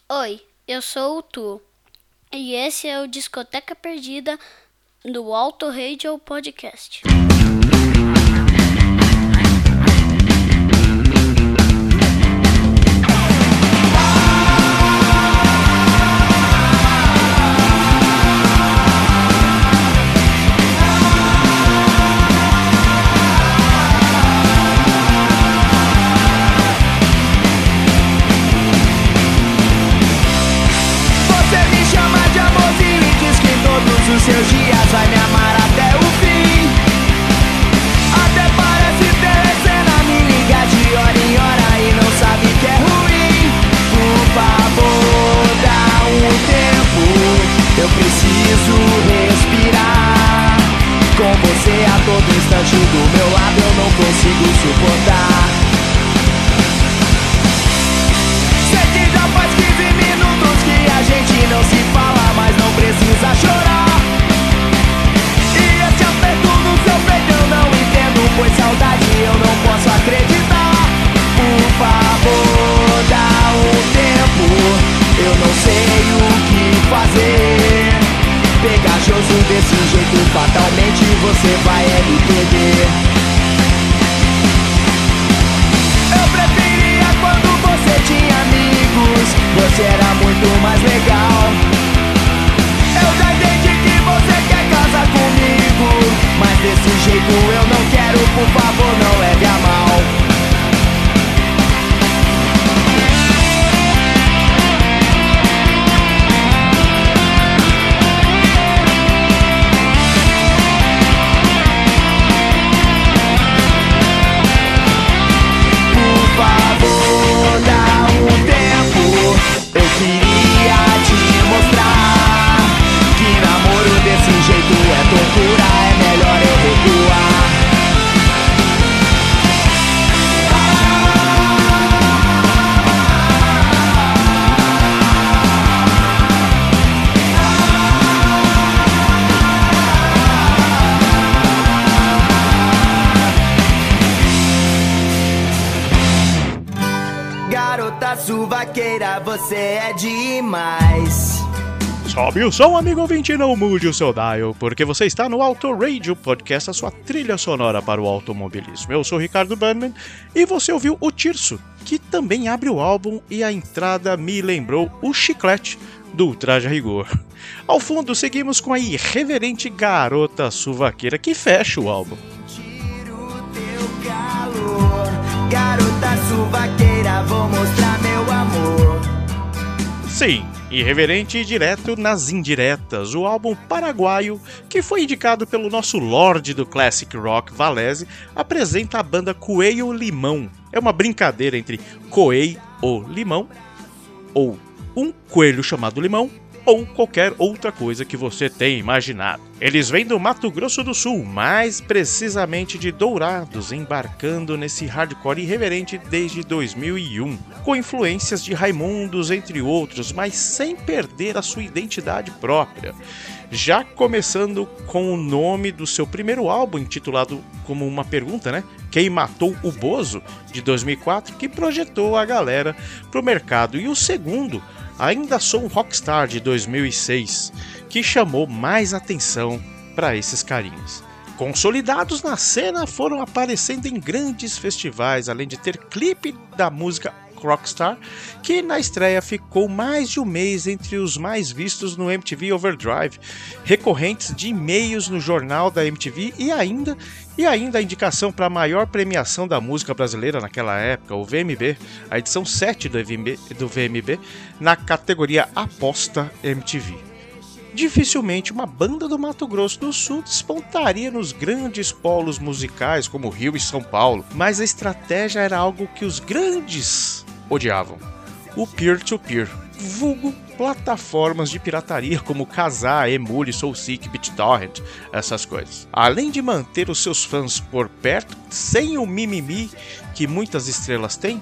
Oi, eu sou o Tu e esse é o Discoteca Perdida do Auto Radio Podcast. Os seus dias vai me amar até o fim. Até parece ter cena, me liga de hora em hora e não sabe que é ruim. Por favor, dá um tempo, eu preciso respirar. Com você a todo instante do meu lado eu não consigo suportar. Sei que já faz 15 minutos que a gente não se fala, mas não precisa chorar. Pois saudade eu não posso acreditar. Por favor, dá um tempo, eu não sei o que fazer. Pegajoso desse jeito, fatalmente você vai me perder. Eu preferia quando você tinha amigos, você era muito mais legal. Eu já entendi que você quer casar comigo, mas desse jeito eu não quero, por favor, não leve a mal. Por favor, dá um tempo, eu queria te mostrar que namoro desse jeito é tortura, é melhor eu recuar. Garota suvaqueira, você é demais. Sobe o som, amigo ouvinte, não mude o seu dial, porque você está no Auto Radio Podcast, a sua trilha sonora para o automobilismo. Eu sou o Ricardo Bannerman e você ouviu o Tirso, que também abre o álbum, e a entrada me lembrou o Chiclete do Traje a Rigor. Ao fundo, seguimos com a irreverente Garota Suvaqueira, que fecha o álbum. Tiro teu calor, garota suvaqueira, vou mostrar meu amor. Sim, irreverente e direto nas indiretas, o álbum paraguaio, que foi indicado pelo nosso Lorde do Classic Rock, Valese, apresenta a banda Coelho Limão. É uma brincadeira entre Coelho ou Limão, ou um coelho chamado Limão, ou qualquer outra coisa que você tenha imaginado. Eles vêm do Mato Grosso do Sul, mais precisamente de Dourados, embarcando nesse hardcore irreverente desde 2001, com influências de Raimundos, entre outros, mas sem perder a sua identidade própria. Já começando com o nome do seu primeiro álbum, intitulado como uma pergunta, né? Quem Matou o Bozo, de 2004, que projetou a galera pro mercado. E o segundo, Ainda Sou um Rockstar, de 2006, que chamou mais atenção para esses carinhas. Consolidados na cena, foram aparecendo em grandes festivais, além de ter clipe da música Rockstar, que na estreia ficou mais de um mês entre os mais vistos no MTV Overdrive, recorrentes de e-mails no jornal da MTV e ainda a indicação para a maior premiação da música brasileira naquela época, o VMB, a edição 7 do VMB, na categoria Aposta MTV. Dificilmente uma banda do Mato Grosso do Sul despontaria nos grandes polos musicais como Rio e São Paulo, mas a estratégia era algo que os grandes odiavam: o peer-to-peer, vulgo plataformas de pirataria como Kazaa, Emule, Soulseek, BitTorrent, essas coisas. Além de manter os seus fãs por perto, sem o mimimi que muitas estrelas têm,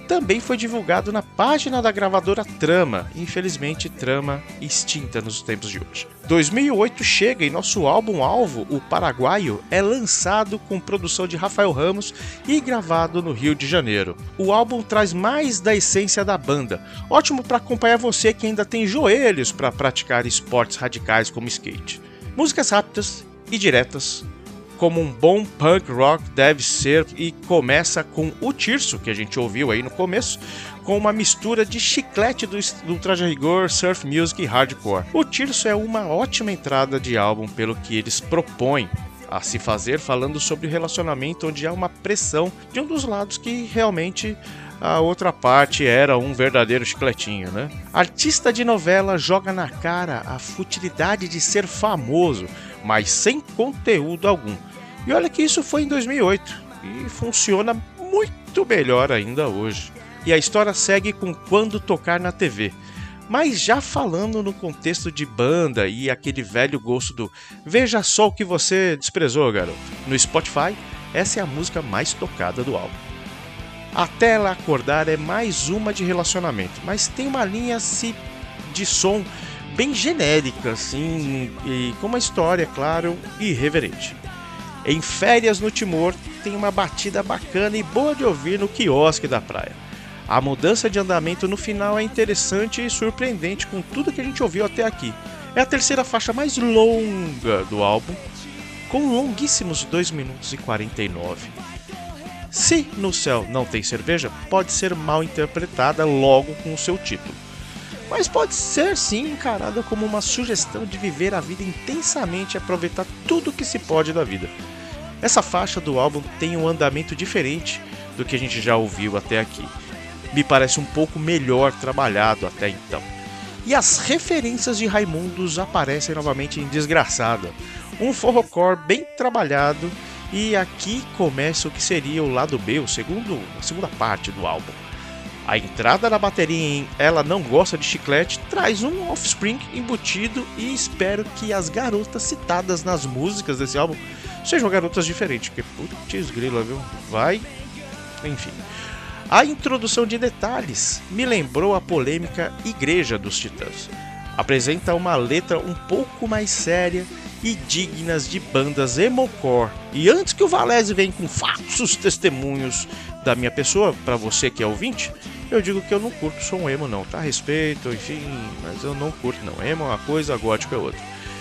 também foi divulgado na página da gravadora Trama, infelizmente Trama extinta nos tempos de hoje. 2008 chega e nosso álbum-alvo, o Paraguaio, é lançado com produção de Rafael Ramos e gravado no Rio de Janeiro. O álbum traz mais da essência da banda, ótimo para acompanhar você que ainda tem joelhos para praticar esportes radicais como skate. Músicas rápidas e diretas, como um bom punk rock deve ser, e começa com O Tirso, que a gente ouviu aí no começo, com uma mistura de chiclete do Traje a Rigor, surf music e hardcore. O Tirso é uma ótima entrada de álbum pelo que eles propõem a se fazer, falando sobre o relacionamento onde há uma pressão de um dos lados que realmente a outra parte era um verdadeiro chicletinho, né? Artista de novela joga na cara a futilidade de ser famoso, mas sem conteúdo algum. E olha que isso foi em 2008 e funciona muito melhor ainda hoje. E a história segue com Quando Tocar na TV, mas já falando no contexto de banda e aquele velho gosto do veja só o que você desprezou, garoto. No Spotify, essa é a música mais tocada do álbum. Até Ela Acordar é mais uma de relacionamento, mas tem uma linha de som bem genérica, assim, e com uma história, claro, irreverente. Em Férias no Timor tem uma batida bacana e boa de ouvir no quiosque da praia. A mudança de andamento no final é interessante e surpreendente com tudo que a gente ouviu até aqui. É a terceira faixa mais longa do álbum, com longuíssimos 2 minutos e 49. Se No Céu Não Tem Cerveja, pode ser mal interpretada logo com o seu título, mas pode ser sim encarada como uma sugestão de viver a vida intensamente e aproveitar tudo que se pode da vida. Essa faixa do álbum tem um andamento diferente do que a gente já ouviu até aqui. Me parece um pouco melhor trabalhado até então. E as referências de Raimundos aparecem novamente em Desgraçada, um forrocore bem trabalhado. E aqui começa o que seria o lado B, a segunda parte do álbum. A entrada da bateria em Ela Não Gosta de Chiclete traz um Offspring embutido e espero que as garotas citadas nas músicas desse álbum sejam garotas diferentes, porque putz grila, viu? Vai, enfim. A introdução de Detalhes me lembrou a polêmica Igreja dos Titãs. Apresenta uma letra um pouco mais séria e dignas de bandas emocore. E antes que o Valese venha com falsos testemunhos da minha pessoa, para você que é ouvinte, eu digo que eu não curto som emo não, tá? Respeito, enfim, mas eu não curto não. Emo é uma coisa, gótico é outra.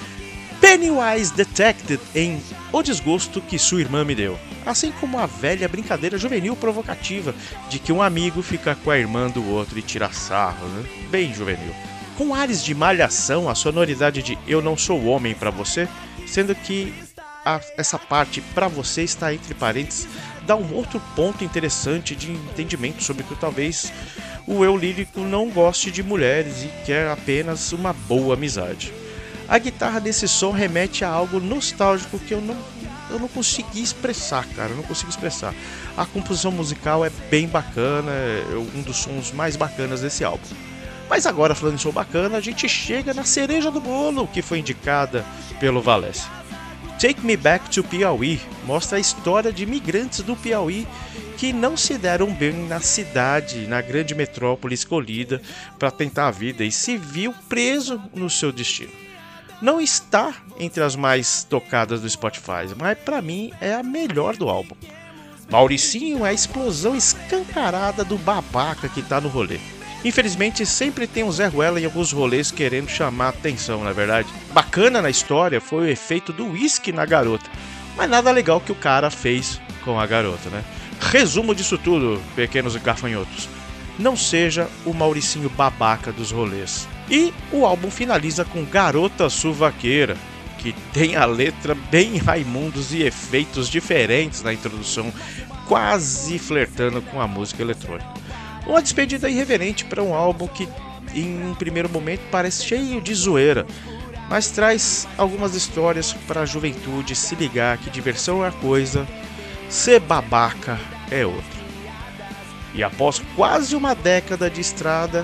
Pennywise Detected em O Desgosto que Sua Irmã Me Deu. Assim como a velha brincadeira juvenil provocativa de que um amigo fica com a irmã do outro e tira sarro, né? Bem juvenil. Com ares de Malhação, a sonoridade de Eu Não Sou Homem Pra Você, sendo que essa parte pra você está entre parênteses, dá um outro ponto interessante de entendimento sobre que talvez o eu lírico não goste de mulheres e quer apenas uma boa amizade. A guitarra desse som remete a algo nostálgico que eu não consegui expressar, cara, eu não consigo expressar. A composição musical é bem bacana, é um dos sons mais bacanas desse álbum. Mas agora, falando em som bacana, a gente chega na cereja do bolo que foi indicada pelo Valese. Take Me Back to Piauí mostra a história de imigrantes do Piauí que não se deram bem na cidade, na grande metrópole escolhida para tentar a vida e se viu preso no seu destino. Não está entre as mais tocadas do Spotify, mas para mim é a melhor do álbum. Mauricinho é a explosão escancarada do babaca que tá no rolê. Infelizmente sempre tem um Zé Ruela em alguns rolês querendo chamar atenção, na é verdade. Bacana na história foi o efeito do uísque na garota, mas nada legal que o cara fez com a garota, né? Resumo disso tudo, pequenos gafanhotos. Não seja o Mauricinho babaca dos rolês. E o álbum finaliza com Garota Suvaqueira, que tem a letra bem Raimundos e efeitos diferentes na introdução, quase flertando com a música eletrônica. Uma despedida irreverente para um álbum que, em um primeiro momento, parece cheio de zoeira, mas traz algumas histórias para a juventude se ligar que diversão é uma coisa, ser babaca é outra. E após quase uma década de estrada,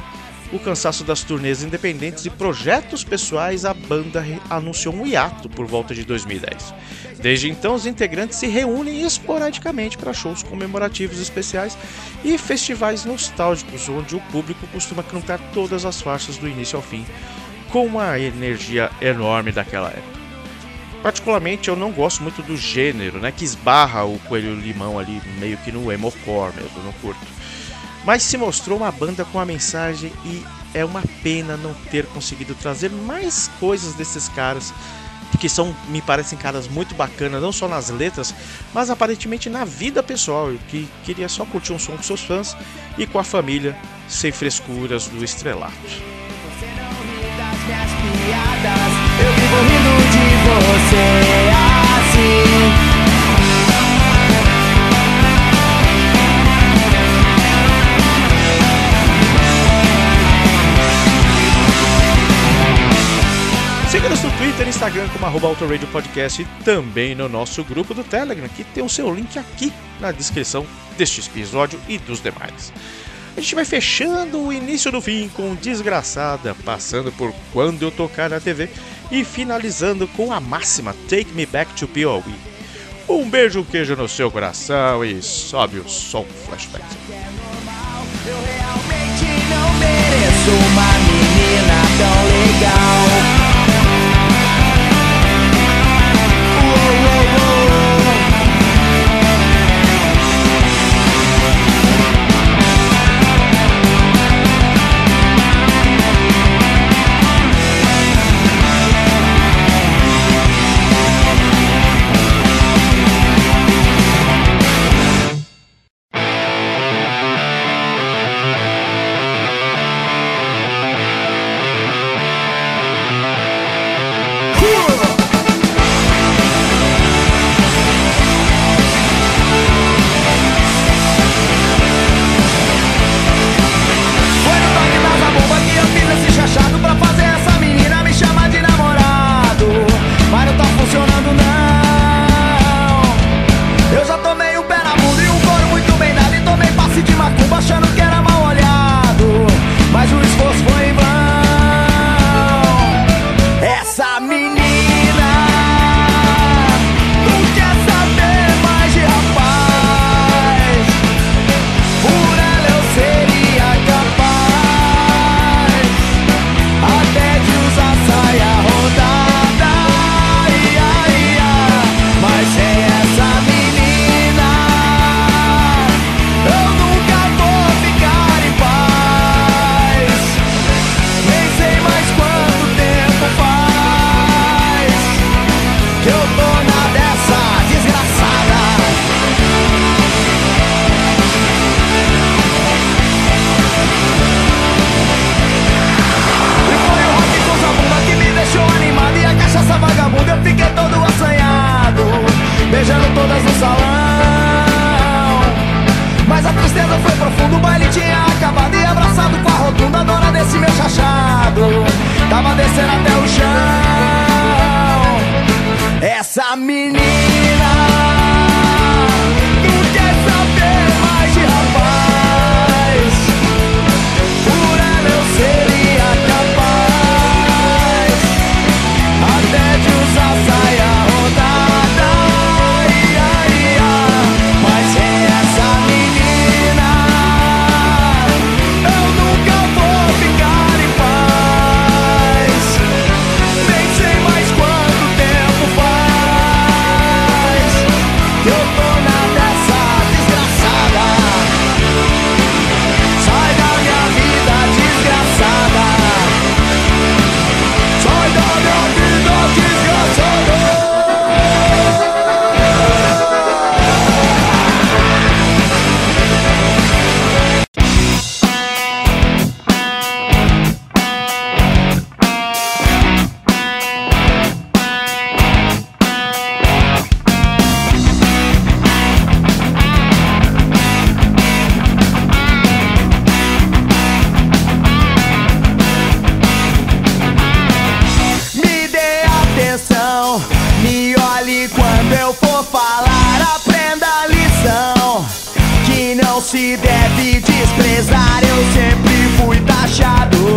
o cansaço das turnês independentes e projetos pessoais, a banda anunciou um hiato por volta de 2010. Desde então, os integrantes se reúnem esporadicamente para shows comemorativos especiais e festivais nostálgicos, onde o público costuma cantar todas as faixas do início ao fim, com uma energia enorme daquela época. Particularmente, eu não gosto muito do gênero, que esbarra o Coelho Limão ali meio que no emocore mesmo, não curto. Mas se mostrou uma banda com a mensagem e é uma pena não ter conseguido trazer mais coisas desses caras, que me parecem caras muito bacanas, não só nas letras, mas aparentemente na vida pessoal, que queria só curtir um som com seus fãs e com a família, sem frescuras do estrelato. Você não ri das minhas piadas, eu vivo rindo de você assim. Siga-nos no Twitter e Instagram como @autoradiopodcast e também no nosso grupo do Telegram, que tem o seu link aqui na descrição deste episódio e dos demais. A gente vai fechando o início do fim com Desgraçada, passando por Quando Eu Tocar na TV e finalizando com a máxima Take Me Back to P.O.E. Um beijo, queijo no seu coração e sobe o som Flashback. Eu realmente não mereço uma menina tão legal. Tava descendo até o chão. Essa menina não quer saber mais de rapaz. Por ela eu seria capaz até de usar saia rodada. Mas sem essa menina eu nunca vou ficar em paz. Nem sei mais quanto tempo faz que eu tô na dessa desgraçada. Sai da minha vida desgraçada. Sai da minha vida desgraçada. Me dê atenção, me olhe quando eu for falar. Aprenda a lição que não se deve desprezar. Eu sempre fui taxado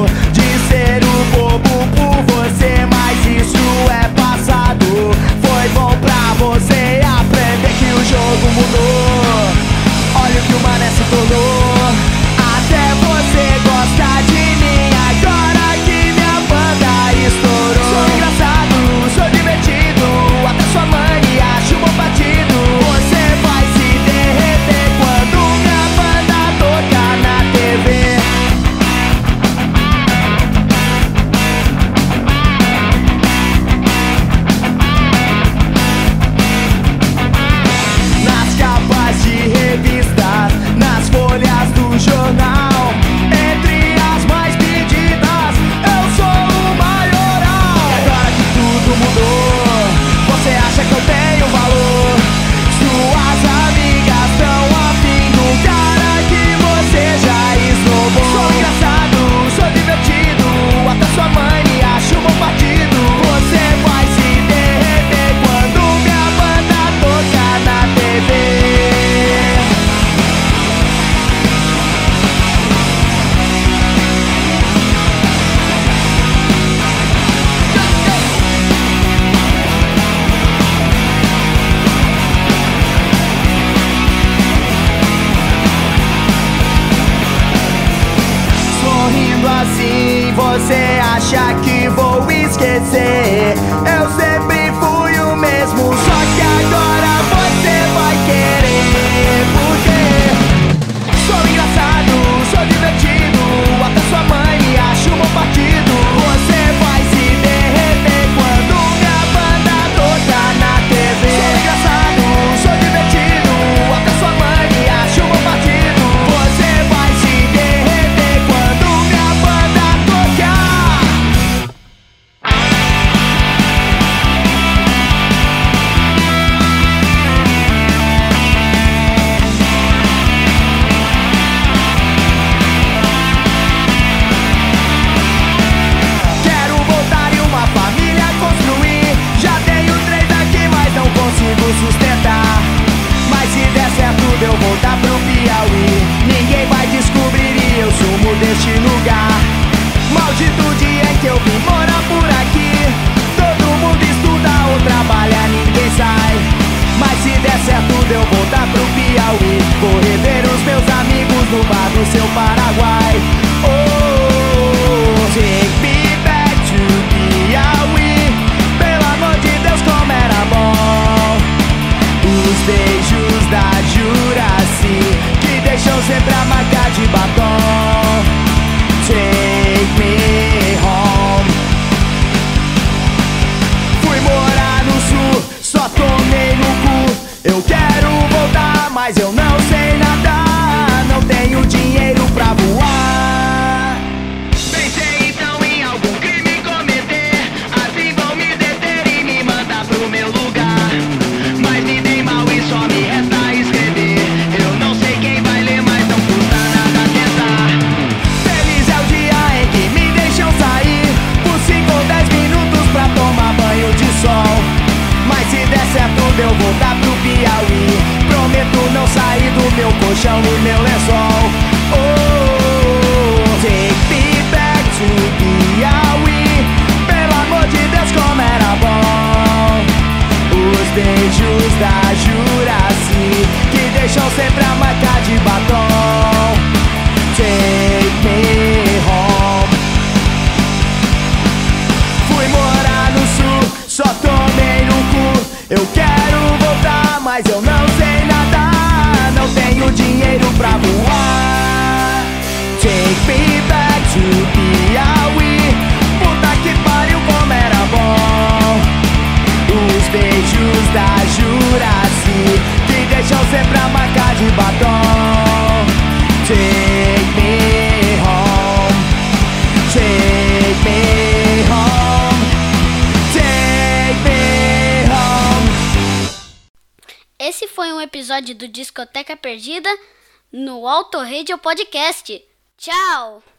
você acha que vou esquecer? Eu sempre fui o mesmo, só que agora você vai querer. Porque sou engraçado, sou divertido, até sua mãe me acha um bom partido. Você vai se derreter quando minha banda tocar na TV. Sou engraçado, sou divertido, até sua mãe me acha um bom partido. Você vai se derreter quando minha banda tocar. Quero voltar e uma família construir. Já tenho 3 aqui, mas não consigo sustentar. Mas se der certo de eu voltar pro Piauí, ninguém vai descobrir e eu sumo deste lugar. Maldito dia em que eu vim morar por aqui. Todo mundo estuda ou trabalha, ninguém sai. Mas se der certo de eu voltar pro Piauí, vou rever os meus amigos no bar do seu Paraguai. Oh, take me back to Piauí. Pelo amor de Deus, como era bom os beijos da Juraci, que deixam sempre a marca de batom. Take me home. Fui morar no sul, só tomei no cu. Eu quero voltar, mas eu não sei nadar. Não tenho dinheiro pra voar. Pensei então em algum crime cometer, assim vão me deter e me mandar pro meu lugar. Mas me dei mal e só me resta escrever. Eu não sei quem vai ler, mas não custa nada tentar. Feliz é o dia em que me deixam sair por 5 ou 10 minutos pra tomar banho de sol. Mas se der certo de eu voltar pro Piauí, prometo não sair do meu colchão e meu lençol. Oh, take me back to Piauí. Pelo amor de Deus, como era bom os beijos da Juraci, que deixam sempre a marca de batom. Take me home. Fui morar no sul, só tomei no cu. Eu quero voltar, mas eu não sei nadar. Não tenho dinheiro pra voar. Take me back to Piauí. Puta que pariu, como era bom os beijos da Juraci, que deixam sempre a marca de batom. Take me home. Take me home. Take me home. Esse foi um episódio do Discoteca Perdida no Auto Radio Podcast. Tchau!